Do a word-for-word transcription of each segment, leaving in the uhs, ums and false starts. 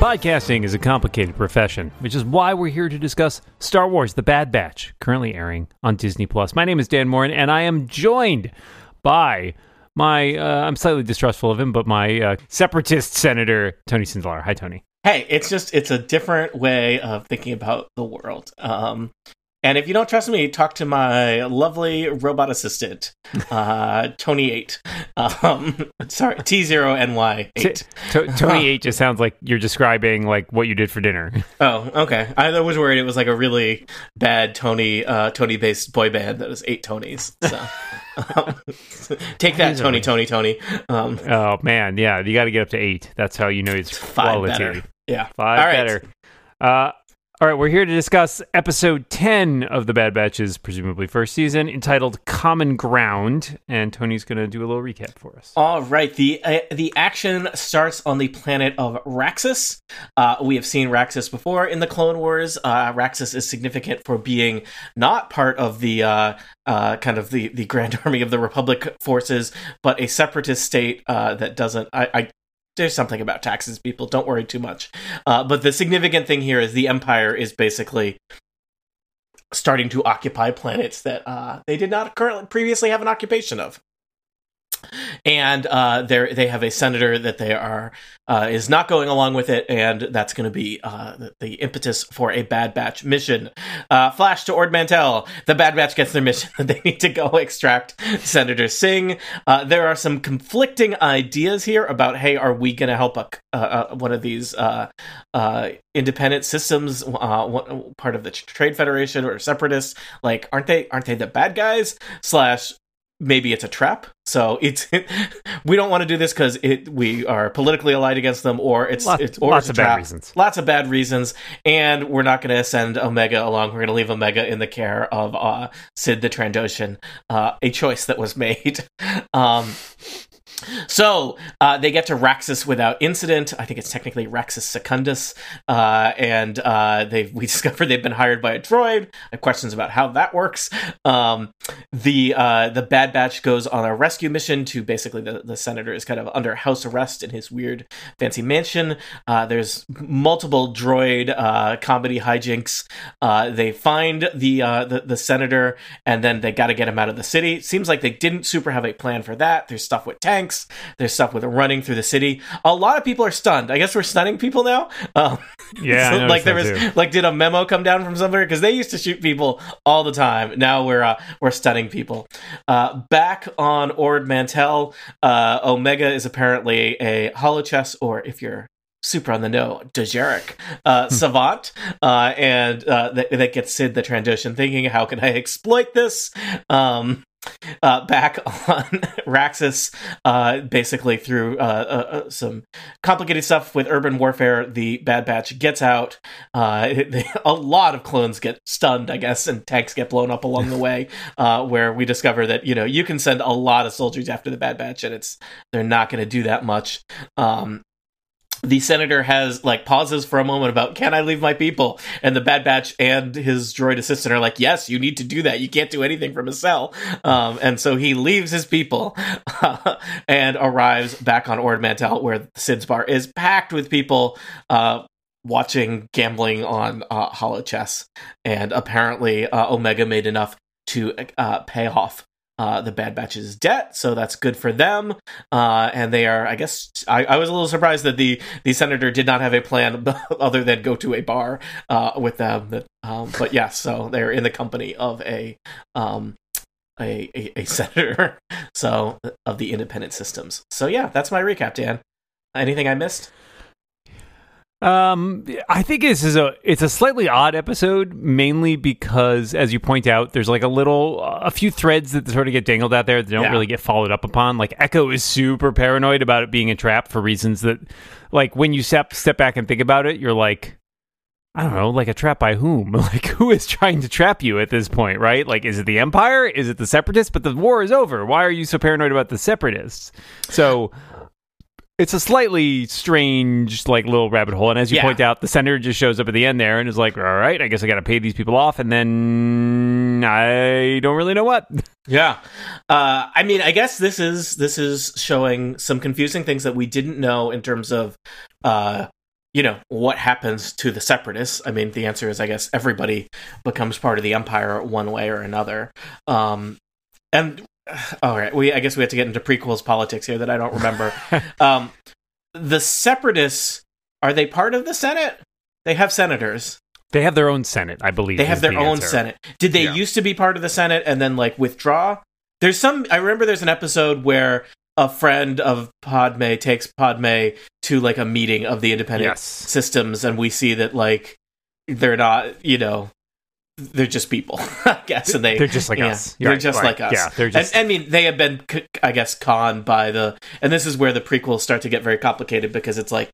Podcasting is a complicated profession, which is why we're here to discuss Star Wars: The Bad Batch, currently airing on Disney Plus. My name is Dan Morin, and I am joined by my, uh, I'm slightly distrustful of him, but my uh, separatist senator, Tony Sindelar. Hi, Tony. Hey, it's just, it's a different way of thinking about the world. Um, and if you don't trust me, talk to my lovely robot assistant, uh, Tony eight. Um, sorry, T zero N Y eight. T- T- Tony eight just sounds like you're describing like what you did for dinner. Oh, okay. I was worried it was like a really bad Tony, uh, Tony-based boy band that was eight Tonys. So um, take that, Tony, Tony, Tony. Um, oh man, yeah, you got to get up to eight. That's how you know it's five quality. Better. Yeah, five all right. better. Uh, All right, we're here to discuss episode ten of The Bad Batch's presumably first season, entitled Common Ground, and Tony's going to do a little recap for us. All right, the uh, the action starts on the planet of Raxus. Uh, we have seen Raxus before in the Clone Wars. Uh, Raxus is significant for being not part of the uh, uh, kind of the, the Grand Army of the Republic forces, but a separatist state uh, that doesn't... I, I There's something about taxes, people. Don't worry too much. Uh, but the significant thing here is the Empire is basically starting to occupy planets that uh, they did not currently previously have an occupation of. And uh, they they have a senator that they are uh, is not going along with it, and that's going to be uh, the, the impetus for a Bad Batch mission. Uh, flash to Ord Mantell. The Bad Batch gets their mission that they need to go extract Senator Singh. Uh, there are some conflicting ideas here about, hey, are we going to help a, uh, one of these uh, uh, independent systems, uh, one, part of the Trade Federation or separatists? Like, aren't they aren't they the bad guys? Slash. Maybe it's a trap. So it's we don't want to do this because it we are politically allied against them, or it's lots, it's or lots it's a of trap. bad reasons. Lots of bad reasons, and we're not going to send Omega along. We're going to leave Omega in the care of uh, Sid the Trandoshan. Uh, a choice that was made. um, So uh, they get to Raxus without incident. I think it's technically Raxus Secundus, uh, and uh, they we discovered they've been hired by a droid. I have questions about how that works. Um, the uh, the Bad Batch goes on a rescue mission to basically the, the senator is kind of under house arrest in his weird fancy mansion. Uh, there's multiple droid uh, comedy hijinks. Uh, they find the, uh, the the senator, and then they got to get him out of the city. Seems like they didn't super have a plan for that. There's stuff with tanks. There's stuff with running through the city. A lot of people are stunned. I guess we're stunning people now. Um, yeah, so, like there was, too. like, did a memo come down from somewhere? Because they used to shoot people all the time. Now we're uh, we're stunning people. Uh, back on Ord Mantell, uh, Omega is apparently a holochess, or if you're super on the know, Dejeric uh, savant, uh, and uh, that, that gets Sid the Trandoshan thinking, how can I exploit this? Um, Uh, back on Raxus, uh, basically through uh, uh, some complicated stuff with urban warfare, the Bad Batch gets out. Uh, they, a lot of clones get stunned, I guess, and tanks get blown up along the way, uh, where we discover that, you know, you can send a lot of soldiers after the Bad Batch, and it's they're not going to do that much. Um, The senator has, like, pauses for a moment about, can I leave my people? And the Bad Batch and his droid assistant are like, yes, you need to do that. You can't do anything from a cell. Um, and so he leaves his people uh, and arrives back on Ord Mantell, where Sid's bar is packed with people uh, watching gambling on uh, holochess. And apparently uh, Omega made enough to uh, pay off Uh, the Bad Batch's debt, so that's good for them. Uh, and they are, I guess, I, I was a little surprised that the, the senator did not have a plan other than go to a bar uh, with them. That, um, but yeah, so they're in the company of a um, a, a, a senator, so of the independent systems. So yeah, that's my recap, Dan. Anything I missed? Um, I think this is a it's a slightly odd episode, mainly because, as you point out, there's like a little a few threads that sort of get dangled out there that don't yeah. really get followed up upon. Like Echo is super paranoid about it being a trap for reasons that, like, when you step step back and think about it, you're like, I don't know, like a trap by whom? Like, who is trying to trap you at this point, right? Like, is it the Empire? Is it the Separatists? But the war is over. Why are you so paranoid about the Separatists? So it's a slightly strange, like, little rabbit hole. And as you yeah. point out, the senator just shows up at the end there and is like, all right, I guess I got to pay these people off. And then I don't really know what. Yeah. Uh, I mean, I guess this is this is showing some confusing things that we didn't know in terms of uh, you know, what happens to the Separatists? I mean, the answer is, I guess, everybody becomes part of the Empire one way or another. Um, and all right, we I guess we have to get into prequels politics here that I don't remember. um, the Separatists, are they part of the Senate? They have senators. They have their own Senate, I believe. They have their the own answer. Senate. Did they Yeah. used to be part of the Senate and then like withdraw? There's some. I remember there's an episode where a friend of Padme takes Padme to like a meeting of the independent Yes. systems, and we see that like they're not, you know, they're just people, I guess, and they They're just like yeah, us. They're Right, just right. like us. Yeah, they're just. And, I mean, they have been, c- I guess, conned by the, and this is where the prequels start to get very complicated because it's like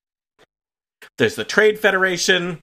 there's the Trade Federation,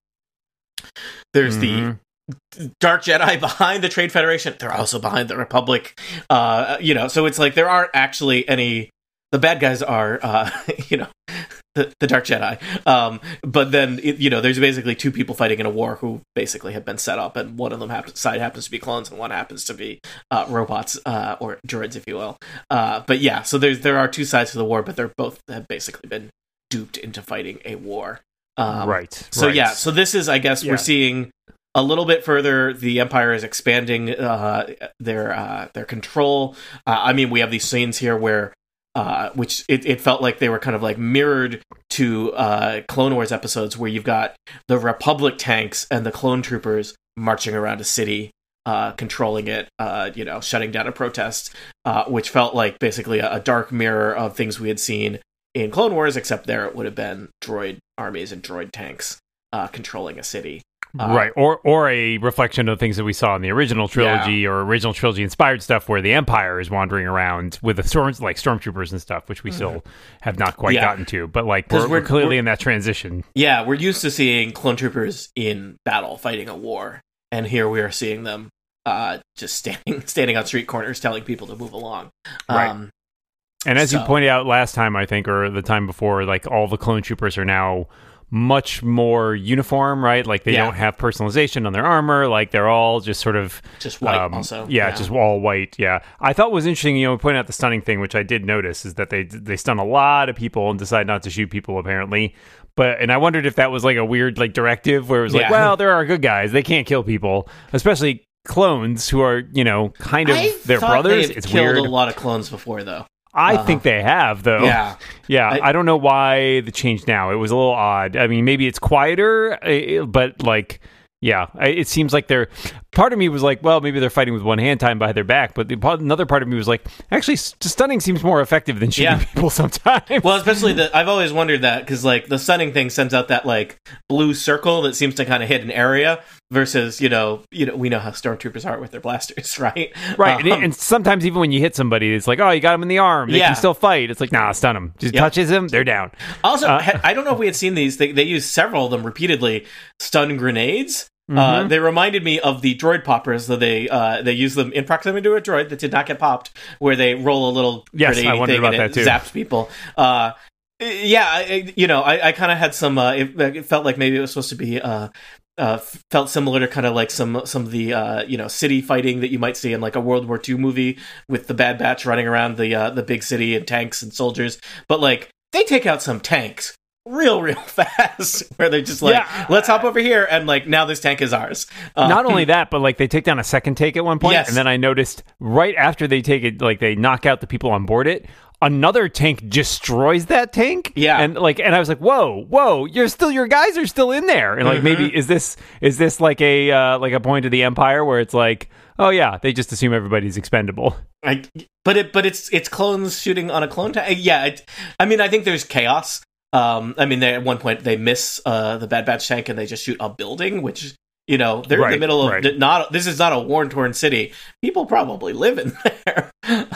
there's Mhm. the Dark Jedi behind the Trade Federation. They're also behind the Republic. Uh, you know, so it's like there aren't actually any. The bad guys are, uh, you know, the, the Dark Jedi. Um, but then, it, you know, there's basically two people fighting in a war who basically have been set up, and one of them happens, side happens to be clones, and one happens to be uh, robots uh, or droids, if you will. Uh, but yeah, so there's there are two sides to the war, but they're both have basically been duped into fighting a war. Um, right. So right. yeah, so this is, I guess, Yeah. we're seeing a little bit further. The Empire is expanding uh, their uh, their control. Uh, I mean, we have these scenes here where, uh, which it, it felt like they were kind of like mirrored to uh, Clone Wars episodes, where you've got the Republic tanks and the clone troopers marching around a city, uh, controlling it, uh, you know, shutting down a protest, uh, which felt like basically a, a dark mirror of things we had seen in Clone Wars, except there it would have been droid armies and droid tanks uh, controlling a city. Uh, right, or or a reflection of things that we saw in the original trilogy Yeah. or original trilogy inspired stuff, where the Empire is wandering around with the storms, like stormtroopers and stuff, which we still have not quite Yeah. gotten to. But like 'Cause we're, we're- we're clearly we're- in that transition. Yeah, we're used to seeing clone troopers in battle fighting a war, and here we are seeing them uh, just standing standing on street corners telling people to move along. Right. Um, And as you So- pointed out last time, I think, or the time before, like all the clone troopers are now much more uniform, right? Like they Yeah. don't have personalization on their armor. Like they're all just sort of just white, um, also. yeah, just all white. Yeah, I thought was interesting. You know, pointing out the stunning thing, which I did notice, is that they they stun a lot of people and decide not to shoot people apparently. But and I wondered if that was like a weird like directive where it was like, Yeah. well, there are good guys, they can't kill people, especially clones who are, you know, kind of I their thought brothers. they have It's killed weird. a lot of clones before, though. I Uh-huh. think they have, though. Yeah, Yeah, I- I, don't know why the change now. It was a little odd. I mean, maybe it's quieter, eh, but like, yeah, I- it seems like they're. Part of me was like, well, maybe they're fighting with one hand tied behind their back, but the, another part of me was like, actually, s- stunning seems more effective than shooting Yeah. people sometimes. well, especially the I've always wondered that because like the stunning thing sends out that like blue circle that seems to kind of hit an area versus you know you know we know how stormtroopers are with their blasters, right? Right, and, Um, and sometimes even when you hit somebody, it's like, oh, you got him in the arm. They Yeah. can still fight. It's like, nah, stun them. Just Yep. touches him, they're down. Also, Uh, ha- I don't know if we had seen these. They, they used several of them repeatedly. Stun grenades. Uh, Mhm. they reminded me of the droid poppers, though they uh, they use them in proximity to a droid that did not get popped, where they roll a little Yes, grenade I wondered thing about and it that too. zaps people. Uh, yeah, I, you know, I, I kind of had some. Uh, it, it felt like maybe it was supposed to be. Uh, uh, felt similar to kind of like some some of the uh, you know city fighting that you might see in like a World War Two movie with the Bad Batch running around the uh, the big city and tanks and soldiers, but like they take out some tanks real real fast where they're just like Yeah. let's hop over here and like now this tank is ours. Uh, Not only that, but like they take down a second take at one point, Yes. and then I noticed right after they take it, like they knock out the people on board it, another tank destroys that tank. Yeah. and like, and I was like, whoa, whoa, you're still, your guys are still in there, and like Mhm. maybe is this is this like a uh, like a point of the Empire where it's like, oh yeah, they just assume everybody's expendable. I, but it but it's it's clones shooting on a clone tank. Yeah, it, I mean I think there's chaos. Um, I mean, they, at one point they miss uh, the Bad Batch tank and they just shoot a building, which you know they're in the Right, middle of right. not. This is not a war torn city. People probably live in there.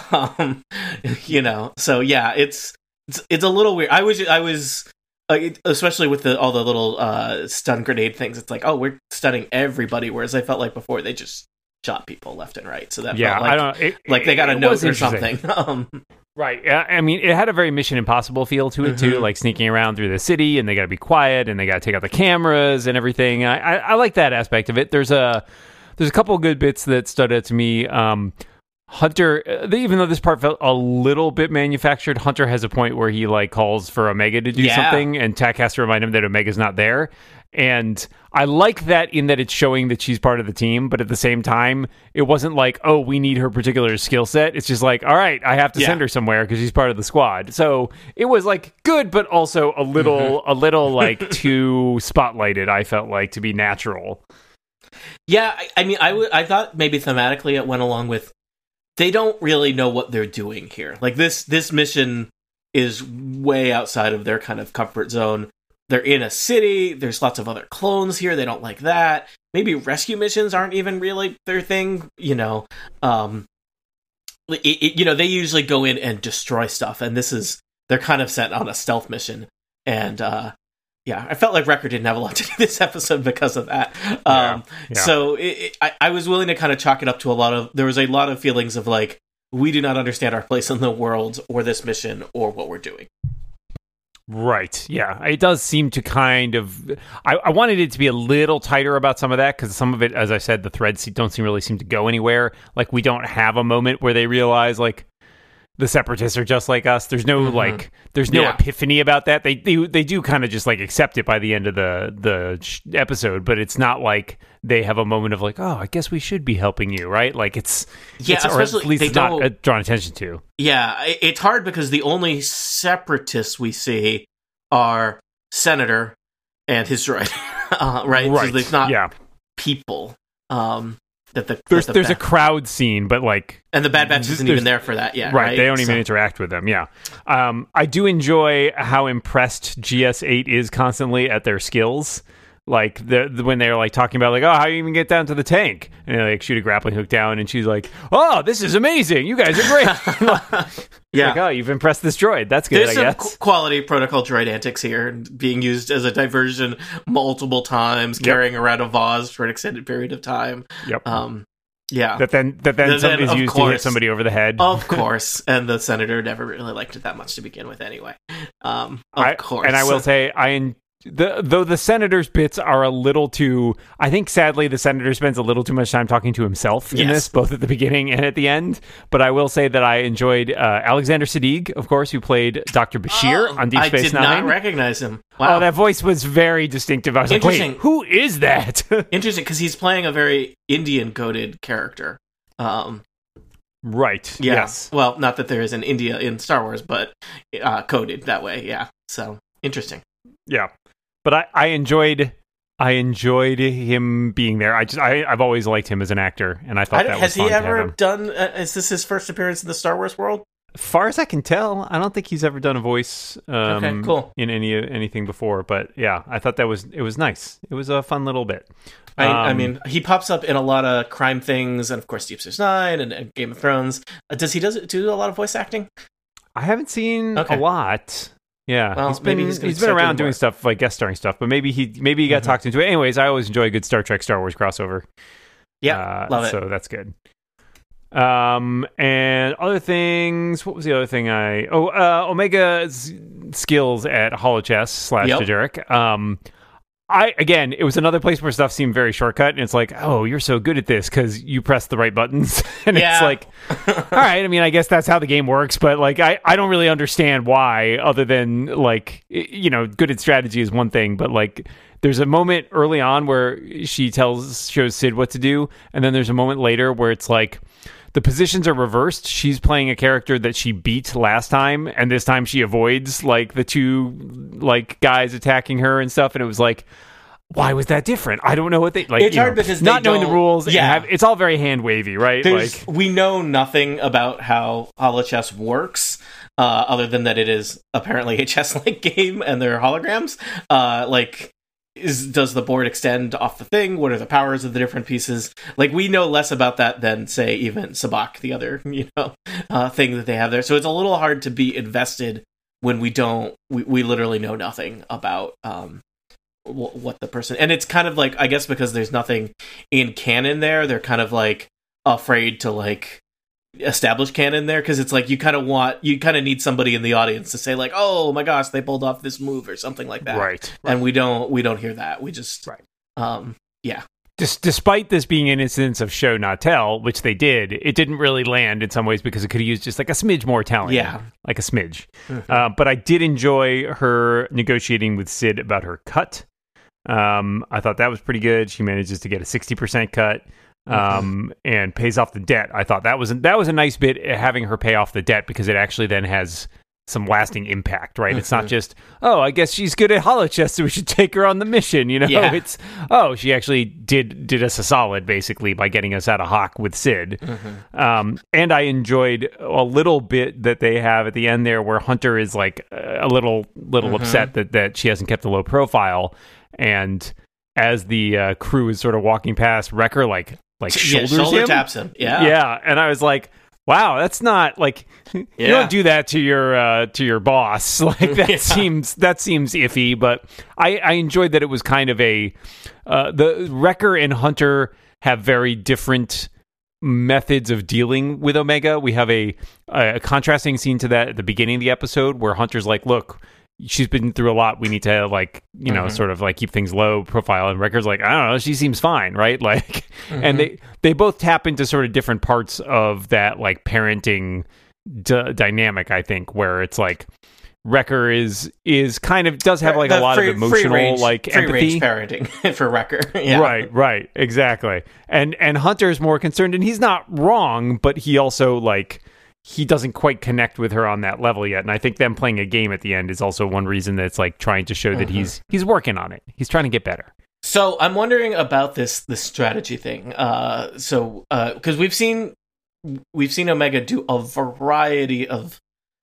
um, you know, so yeah, it's it's it's a little weird. I was I was. Uh, it- especially with the all the little uh, stun grenade things, it's like, oh, we're stunning everybody. Whereas I felt like before they just shot people left and right. So that Yeah, felt like, I don't. It, like they got a it note was or interesting. something. um, Right. Yeah. I mean, it had a very Mission Impossible feel to it too, Mhm. like sneaking around through the city, and they got to be quiet, and they got to take out the cameras and everything. I, I, I like that aspect of it. There's a there's a couple of good bits that stood out to me. Um, Hunter, uh, even though this part felt a little bit manufactured, Hunter has a point where he like calls for Omega to do Yeah. something, and Tech has to remind him that Omega's not there. And I like that in that it's showing that she's part of the team, but at the same time, it wasn't like, oh, we need her particular skill set. It's just like, all right, I have to Yeah. send her somewhere because she's part of the squad. So it was like good, but also a little, a little like too spotlighted. I felt like to be natural. Yeah, I, I mean, I would. I thought maybe thematically it went along with they don't really know what they're doing here. Like this, this mission is way outside of their kind of comfort zone. They're in a city. There's lots of other clones here. They don't like that. Maybe rescue missions aren't even really their thing. You know, um, it, it, you know, they usually go in and destroy stuff, and this is they're kind of sent on a stealth mission. And uh, yeah, I felt like Wrecker didn't have a lot to do this episode because of that. Um, yeah. So it, it, I, I was willing to kind of chalk it up to a lot of. There was a lot of feelings of like we do not understand our place in the world or this mission or what we're doing. Right. Yeah. It does seem to kind of. I, I wanted it to be a little tighter about some of that because some of it, as I said, the threads don't seem really seem to go anywhere. Like we don't have a moment where they realize like the Separatists are just like us. There's no mm-hmm. like. There's no yeah. epiphany about that. They they they do kind of just like accept it by the end of the the sh- episode, but it's not like they have a moment of like, oh, I guess we should be helping you, right? Like it's yeah, it's, or at least they it's not don't... uh, drawn attention to. Yeah, it's hard because the only Separatists we see are Senator and his droid, uh, right? Right. So there's not yeah. people. Um, that the there's that the there's bad, a crowd scene, but like, and the Bad Batch isn't even there for that yet, right? right? They don't so. even interact with them. Yeah, um, I do enjoy how impressed G S eight is constantly at their skills. Like the, the when they're like talking about like, oh, how do you even get down to the tank? And they like shoot a grappling hook down, and she's like, oh, this is amazing. You guys are great. Yeah. Like, oh, you've impressed this droid. That's good. There's I some guess. qu- quality protocol droid antics here, being used as a diversion multiple times, Yep. carrying around a vase for an extended period of time. Yep. Um, yeah. That then that then Then, somebody's of used to course. hit somebody over the head. Of course, and the senator never really liked it that much to begin with, anyway. Um, of I, course, and I will say, I en- the though the senator's bits are a little too. I think sadly the senator spends a little too much time talking to himself in Yes. this, both at the beginning and at the end. But I will say that I enjoyed uh, Alexander Siddig, of course, who played Doctor Bashir Oh, on Deep I Space did Nine. not recognize him. Wow, Oh, that voice was very distinctive. I was like, wait, Interesting. who is that? interesting because he's playing a very Indian-coded character. Um, Right. yeah. Yes. Well, not that there is an India in Star Wars, but uh, coded that way. Yeah. So interesting. Yeah. But I, I enjoyed I enjoyed him being there. I just I, I've always liked him as an actor, and I thought I, that has was fun he to have ever him. done? Uh, is this his first appearance in the Star Wars world? Far as I can tell, I don't think he's ever done a voice um, Okay, cool. in any anything before. But yeah, I thought that was it was nice. It was a fun little bit. I, I Um, mean, he pops up in a lot of crime things, and of course, Deep Space Nine and, and Game of Thrones. Uh, does he does do a lot of voice acting? I haven't seen Okay. a lot. Yeah, Well, he's been maybe he's he's gonna been start around doing doing more. stuff like guest starring stuff, but maybe he maybe he got Mhm. talked into it. Anyways, I always enjoy a good Star Trek Star Wars crossover. Yeah, Uh, love it. So that's good. Um, and other things. What was the other thing I? Oh, uh, Omega's skills at holochess slash Yep. Dejarik. Um, I again, it was another place where stuff seemed very shortcut, and it's like, oh, you're so good at this because you press the right buttons, and Yeah. it's like, all right. I mean, I guess that's how the game works, but like, I I don't really understand why, other than like, y- you know, good at strategy is one thing, but like. There's a moment early on where she tells shows Sid what to do, and then there's a moment later where it's like the positions are reversed. She's playing a character that she beat last time, and this time she avoids like the two like guys attacking her and stuff. And it was like, why was that different? I don't know what they like. It's you hard know, because they not knowing the don't- rules. and yeah. have, it's all very hand wavy, right? There's, Like, we know nothing about how holochess works, uh, other than that it is apparently a chess-like game and there are holograms. Uh, like, is does the board extend off the thing? What are the powers of the different pieces? Like, we know less about that than, say, even Sabak, the other, you know, uh, thing that they have there. So it's a little hard to be invested when we don't. We, we literally know nothing about. Um, what the person, and it's kind of like, I guess because there's nothing in canon there, they're kind of like afraid to like establish canon there, because it's like you kind of want you kind of need somebody in the audience to say like, oh my gosh, they pulled off this move or something like that, right, right. and we don't we don't hear that. We just Right. um yeah Des- despite this being an instance of show not tell, which they did, it didn't really land in some ways because it could have used just like a smidge more talent. Yeah. Like a smidge. Mm-hmm. Uh, but I did enjoy her negotiating with Sid about her cut. Um, I thought that was pretty good. She manages to get a sixty percent cut. Um, mm-hmm. and pays off the debt. I thought that was that was a nice bit, having her pay off the debt, because it actually then has some lasting impact, right? Mm-hmm. It's not just, oh, I guess she's good at holochess, so we should take her on the mission, you know? Yeah. It's, oh, she actually did did us a solid, basically, by getting us out of hock with Sid. Mm-hmm. Um, and I enjoyed a little bit that they have at the end there where Hunter is like a little little mm-hmm. upset that, that she hasn't kept a low profile, and as the uh, crew is sort of walking past, Wrecker like like yeah, shoulders shoulder him. taps him. Yeah. Yeah. And I was like, wow, that's not like you Yeah. don't do that to your uh, to your boss. Like that Yeah. seems that seems iffy. But I, I enjoyed that it was kind of a uh, the Wrecker and Hunter have very different methods of dealing with Omega. We have a a contrasting scene to that at the beginning of the episode where Hunter's like, look, she's been through a lot. We need to, like, you know, mm-hmm. sort of like keep things low profile. And Wrecker's like, I don't know, she seems fine, right? Like, mm-hmm. and they they both tap into sort of different parts of that, like, parenting d- dynamic. I think where it's like Wrecker is is kind of does have like The a lot free, of emotional free range, like free empathy. range parenting for Wrecker. Yeah. Right, right, exactly. And and Hunter's more concerned, and he's not wrong, but he also like. He doesn't quite connect with her on that level yet, and I think them playing a game at the end is also one reason that's like trying to show that mm-hmm. he's he's working on it. He's trying to get better. So I'm wondering about this this strategy thing. Uh, so because uh, we've seen we've seen Omega do a variety of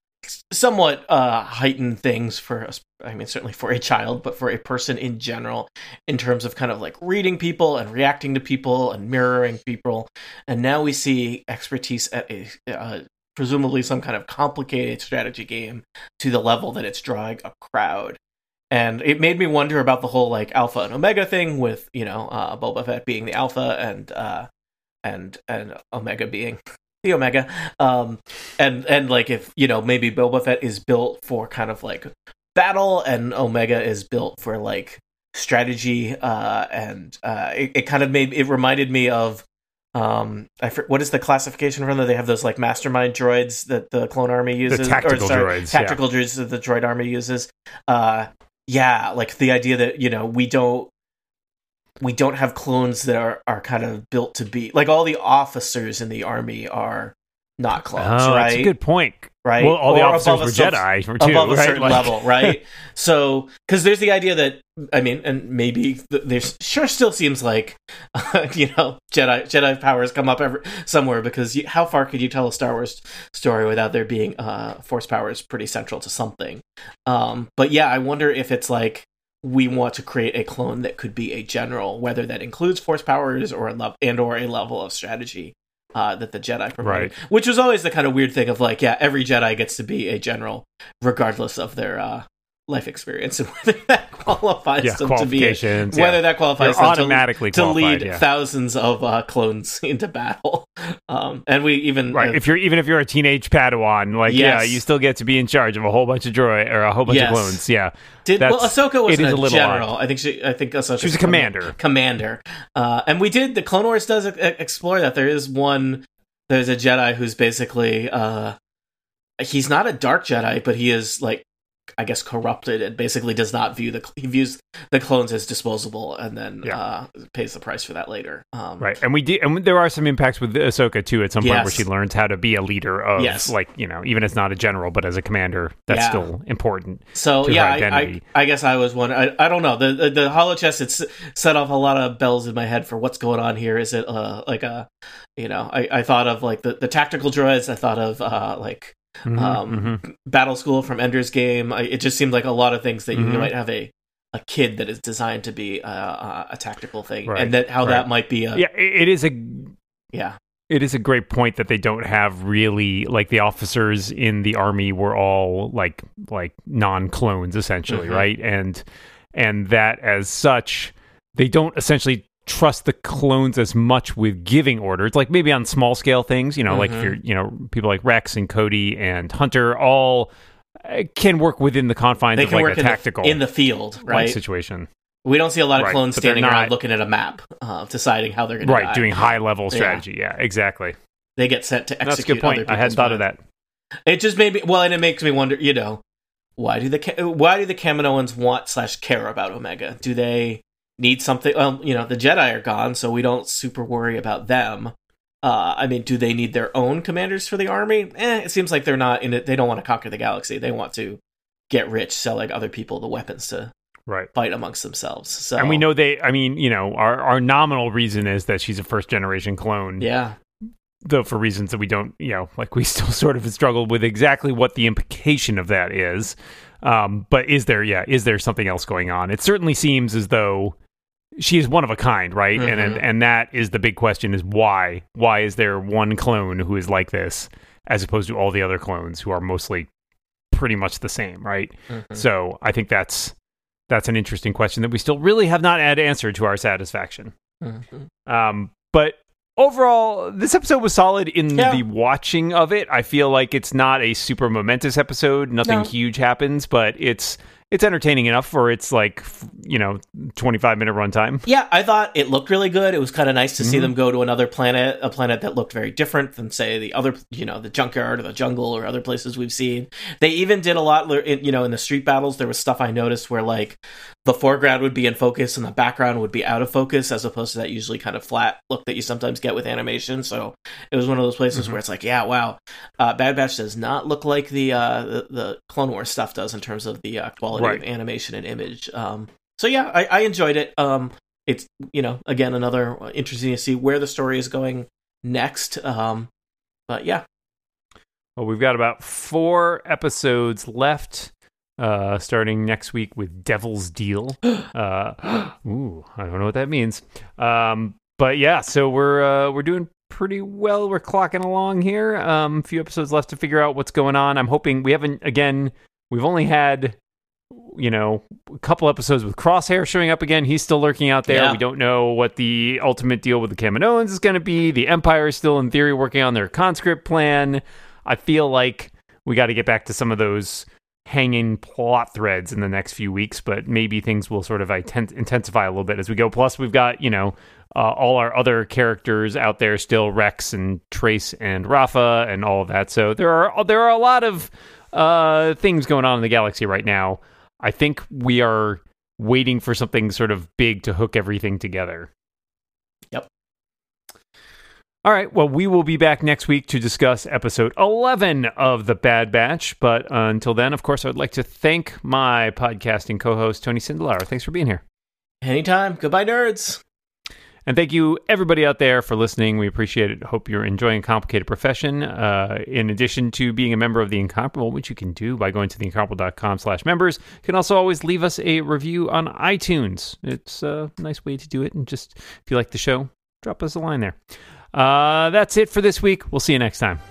somewhat uh, heightened things for us. I mean, certainly for a child, but for a person in general, in terms of kind of like reading people and reacting to people and mirroring people. And now we see expertise at a uh, presumably some kind of complicated strategy game to the level that it's drawing a crowd. And it made me wonder about the whole like Alpha and Omega thing with, you know, uh, Boba Fett being the Alpha and uh, and and Omega being the Omega. Um, and and like if, you know, maybe Boba Fett is built for kind of like battle and Omega is built for like strategy. Uh, and uh, it, it kind of made it reminded me of Um, I for, what is the classification from that? They have those like mastermind droids that the clone army uses, the tactical or, sorry, droids, tactical yeah. droids that the droid army uses. Uh, yeah, like the idea that, you know, we don't we don't have clones that are are kind of built to be like all the officers in the army are not clones, oh, right? That's a good point. Right, well, all the or officers were sub- Jedi, too, above a right? certain like... level, right? So, because there's the idea that, I mean, and maybe th- there's sure still seems like, uh, you know, Jedi Jedi powers come up every, somewhere, because you, how far could you tell a Star Wars story without there being uh, Force powers pretty central to something? Um, but yeah, I wonder if it's like we want to create a clone that could be a general, whether that includes Force powers or a le- and or a level of strategy. Uh, that the Jedi provided, right. Which was always the kind of weird thing of like, yeah, every Jedi gets to be a general, regardless of their uh, life experience, and whether that qualifies yeah, them to be a, whether yeah. that qualifies They're them automatically to, to lead yeah. thousands of uh, clones into battle. Um, and we even right, uh, if you're even if you're a teenage Padawan, like yes. yeah, you still get to be in charge of a whole bunch of droid or a whole bunch yes. of clones. Yeah, Did well, Ahsoka wasn't a, a, a general. odd. I think she. I think Ahsoka. She was a commander. Commander. Uh, and we did. The Clone Wars does e- explore that. There is one. There's a Jedi who's basically, uh, he's not a dark Jedi, but he is like, I guess, corrupted and basically does not view the, he views the clones as disposable and then yeah. uh, pays the price for that later. Um, right. And we did, and there are some impacts with Ahsoka too at some point yes. where she learns how to be a leader of yes. like, you know, even as not a general, but as a commander, that's yeah. still important. So to yeah, her I, identity. I, I guess I was wondering, I, I don't know, the, the, the holochess, it's set off a lot of bells in my head for what's going on here. Is it uh, like a, you know, I, I thought of like the, the tactical droids, I thought of uh, like, Mm-hmm, um, mm-hmm. Battle School from Ender's Game. I, it just seemed like a lot of things that mm-hmm. you might have a, a kid that is designed to be a, a, a tactical thing, right. and that how right. that might be a yeah. It is a yeah. It is a great point that they don't have really like the officers in the army were all like like non-clones essentially, mm-hmm. right? And and that as such, they don't essentially trust the clones as much with giving orders, like maybe on small scale things, you know, mm-hmm. like if you're, you know, people like Rex and Cody and Hunter all uh, can work within the confines they of can like work a in tactical the, in the field, right? situation. We don't see a lot of Right, clones but they're standing not- around looking at a map, uh, deciding how they're going to Right, die. doing high-level Yeah. strategy. Yeah, exactly. They get sent to execute That's a good point. other I hadn't people's thought of plans. that. It just made me well, and it makes me wonder. You know, why do the Ka- why do the Kaminoans want slash care about Omega? Do they need something? Well, you know, the Jedi are gone, so we don't super worry about them. Uh, I mean, do they need their own commanders for the army? Eh, it seems like they're not in it. They don't want to conquer the galaxy. They want to get rich, selling other people the weapons to Right. fight amongst themselves. So, And we know they, I mean, you know, our, our nominal reason is that she's a first generation clone. yeah, Though for reasons that we don't, you know, like we still sort of struggled with exactly what the implication of that is. Um, but is there, yeah, is there something else going on? It certainly seems as though she is one of a kind, right? Mm-hmm. And, and and that is the big question: is why? Why is there one clone who is like this, as opposed to all the other clones who are mostly pretty much the same, right? Mm-hmm. So I think that's that's an interesting question that we still really have not had answered to our satisfaction. Mm-hmm. Um, but overall, this episode was solid in Yeah. the watching of it. I feel like it's not a super momentous episode. Nothing No. huge happens, but it's it's entertaining enough for its like f- you know twenty-five minute runtime. Yeah, I thought it looked really good. It was kind of nice to see Mhm. them go to another planet, a planet that looked very different than, say, the other, you know, the junkyard or the jungle or other places we've seen. They even did a lot, in, you know, in the street battles. There was stuff I noticed where, like, the foreground would be in focus and the background would be out of focus, as opposed to that usually kind of flat look that you sometimes get with animation. So it was one of those places Mhm. where it's like, yeah, wow, uh, Bad Batch does not look like the uh, the, the Clone Wars stuff does in terms of the uh, quality Right. of animation and image. Um, so yeah, I, I enjoyed it. Um, it's, you know, again, another interesting to see where the story is going next. Um, but yeah, Well, we've got about four episodes left, uh, starting next week with Devil's Deal. uh, ooh, I don't know what that means. Um, but yeah, so we're uh, we're doing pretty well. We're clocking along here. Um, a few episodes left to figure out what's going on. I'm hoping we haven't. Again, we've only had, you know, a couple episodes with Crosshair showing up again. He's still lurking out there. Yeah. We don't know what the ultimate deal with the Kaminoans is going to be. The Empire is still, in theory, working on their conscript plan. I feel like we got to get back to some of those hanging plot threads in the next few weeks, but maybe things will sort of inten- intensify a little bit as we go. Plus, we've got, you know, uh, all our other characters out there still, Rex and Trace and Rafa and all of that. So there are there are a lot of uh, things going on in the galaxy right now. I think we are waiting for something sort of big to hook everything together. Yep. All right, well, we will be back next week to discuss episode eleven of The Bad Batch. But uh, until then, of course, I would like to thank my podcasting co-host, Tony Sindelar. Thanks for being here. anytime. Goodbye, nerds. And thank you, everybody out there, for listening. We appreciate it. Hope you're enjoying Complicated Profession. Uh, in addition to being a member of The Incomparable, which you can do by going to theincomparable.com slash members, you can also always leave us a review on iTunes. It's a nice way to do it. And just, if you like the show, drop us a line there. Uh, that's it for this week. We'll see you next time.